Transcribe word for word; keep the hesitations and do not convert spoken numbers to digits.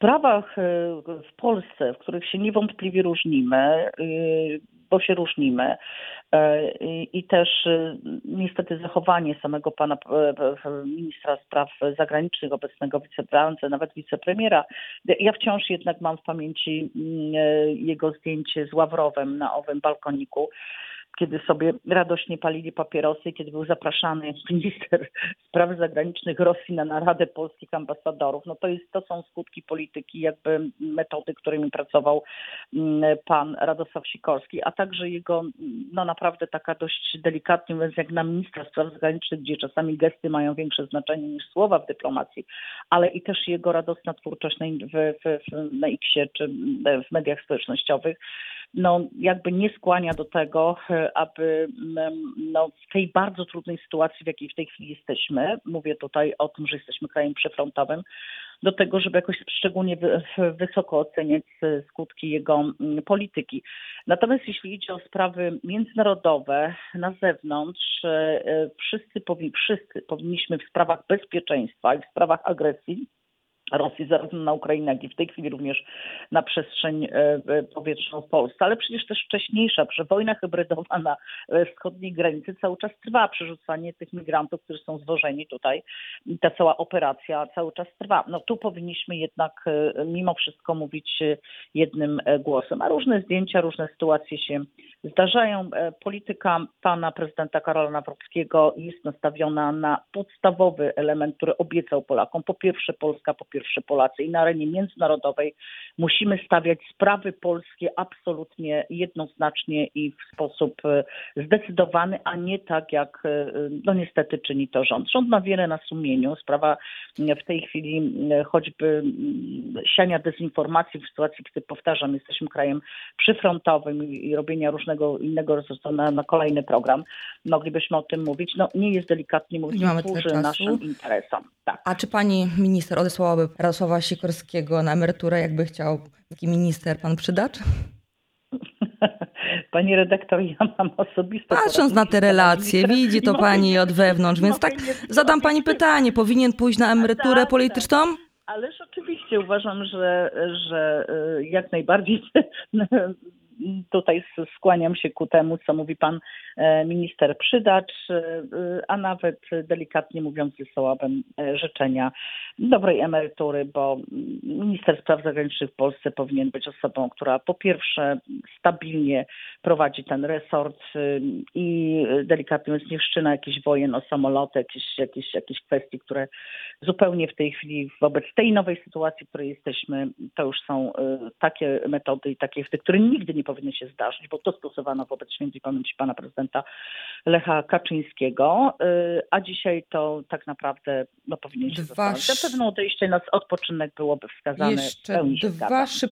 sprawach w Polsce, w których się niewątpliwie różnimy, bo się różnimy i też niestety zachowanie samego pana ministra spraw zagranicznych, obecnego wiceprezydenta, nawet wicepremiera. Ja wciąż jednak mam w pamięci jego zdjęcie z Ławrowem na owym balkoniku, kiedy sobie radośnie palili papierosy, kiedy był zapraszany minister spraw zagranicznych Rosji na naradę polskich ambasadorów. No to jest, to są skutki polityki, jakby metody, którymi pracował pan Radosław Sikorski, a także jego, no naprawdę taka dość delikatnie mówiąc, jak na ministra spraw zagranicznych, gdzie czasami gesty mają większe znaczenie niż słowa w dyplomacji, ale i też jego radosna twórczość na, w, w, w, na X-ie czy w mediach społecznościowych, no jakby nie skłania do tego, aby no, w tej bardzo trudnej sytuacji, w jakiej w tej chwili jesteśmy, mówię tutaj o tym, że jesteśmy krajem przyfrontowym, do tego, żeby jakoś szczególnie wysoko oceniać skutki jego polityki. Natomiast jeśli idzie o sprawy międzynarodowe na zewnątrz, wszyscy, powi- wszyscy powinniśmy w sprawach bezpieczeństwa i w sprawach agresji Rosji, zarówno na Ukrainę, jak i w tej chwili również na przestrzeń powietrzną w Polsce, ale przecież też wcześniejsza, że wojna hybrydowa na wschodniej granicy cały czas trwa, przerzucanie tych migrantów, którzy są zwożeni tutaj, ta cała operacja cały czas trwa. No tu powinniśmy jednak mimo wszystko mówić jednym głosem, a różne zdjęcia, różne sytuacje się zdarzają. Polityka pana prezydenta Karola Nawrockiego jest nastawiona na podstawowy element, który obiecał Polakom. Po pierwsze Polska, po pierwsze Polacy i na arenie międzynarodowej musimy stawiać sprawy polskie absolutnie jednoznacznie i w sposób zdecydowany, a nie tak jak no niestety czyni to rząd. Rząd ma wiele na sumieniu. Sprawa w tej chwili choćby siania dezinformacji w sytuacji, kiedy powtarzam, jesteśmy krajem przyfrontowym i robienia różnego innego resursu na, na kolejny program. Moglibyśmy o tym mówić. No nie jest delikatnie mówić, nie służy naszym interesom. Tak. A czy pani minister odesłałaby Radosława Sikorskiego na emeryturę, jakby chciał taki minister pan Przydacz? Pani redaktor, ja mam osobistą... Patrząc na te relacje, widzi to pani od wewnątrz, więc tak zadam pani pytanie, powinien pójść na emeryturę tak, polityczną? Ależ oczywiście uważam, że, że jak najbardziej tutaj skłaniam się ku temu, co mówi pan minister Przydacz, a nawet delikatnie mówiąc wysyłałabym życzenia dobrej emerytury, bo minister spraw zagranicznych w Polsce powinien być osobą, która po pierwsze stabilnie prowadzi ten resort i delikatnie mówiąc nie wszczyna jakichś wojen o samoloty, jakieś, jakieś, jakieś kwestie, które zupełnie w tej chwili wobec tej nowej sytuacji, w której jesteśmy, to już są takie metody i takie, które nigdy nie powinny się zdarzyć, bo to stosowano wobec świętej pamięci pana prezydenta Lecha Kaczyńskiego, a dzisiaj to tak naprawdę no, powinien się Dwa zastanowić. Na pewno odejście na odpoczynek byłoby wskazane. Jeszcze dwa